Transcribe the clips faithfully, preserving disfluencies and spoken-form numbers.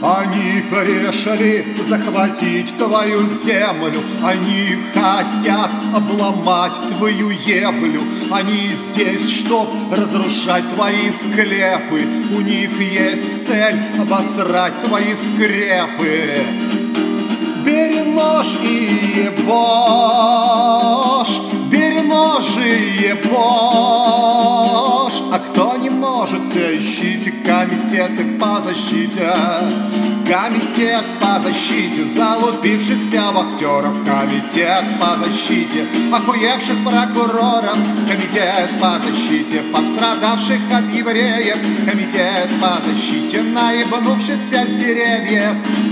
Они решили захватить твою землю, они хотят обломать твою еблю. Они здесь, чтоб разрушать твои склепы. У них есть цель обосрать твои скрепы. Бери нож и ебошь, бери нож и ебошь. А кто не может, те ищите комитеты по защите. Комитет по защите залупившихся вахтеров, комитет по защите охуевших прокуроров, комитет по защите пострадавших от евреев, комитет по защите наебнувшихся с деревьев.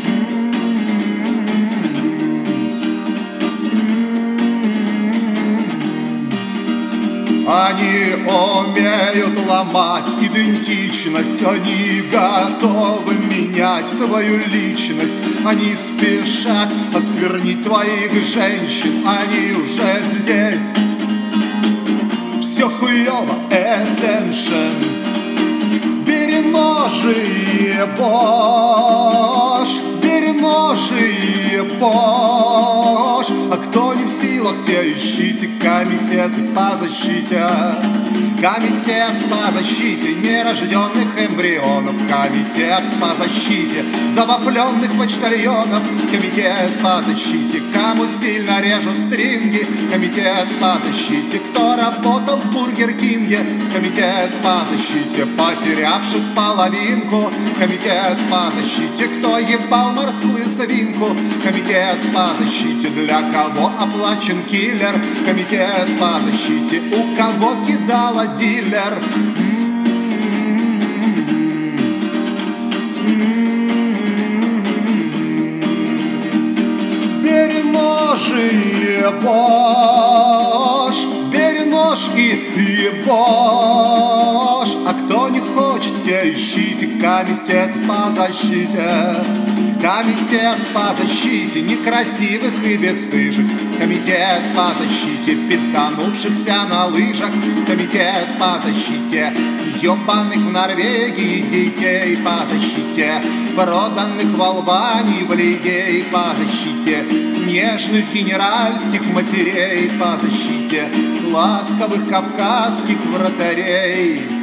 Они умеют ломать идентичность, они готовы менять твою личность. Они спешат осквернить твоих женщин, они уже здесь. Все хуёво, attention. Бери нож и ебошь, бери нож и ебошь. А кто не в силах, те ищите комитеты по защите. Комитет по защите нерожденных эмбрионов, комитет по защите завопленных почтальонов, комитет по защите кому сильно режут стринги, комитет по защите кто работал в Бургер Кинге, комитет по защите потерявших половинку, комитет по защите кто ебал морскую свинку, комитет по защите для кого оплачен киллер, комитет по защите у кого кидала дилер. Бери нож и ебошь, бери нож и ебошь. А кто не хочет, те ищите комитет по защите. Комитет по защите некрасивых и бесстыжих, комитет по защите пизданувшихся на лыжах, комитет по защите ебаных в Норвегии детей, по защите проданных в Албании бледей, по защите нежных генеральских матерей, по защите ласковых кавказских вратарей.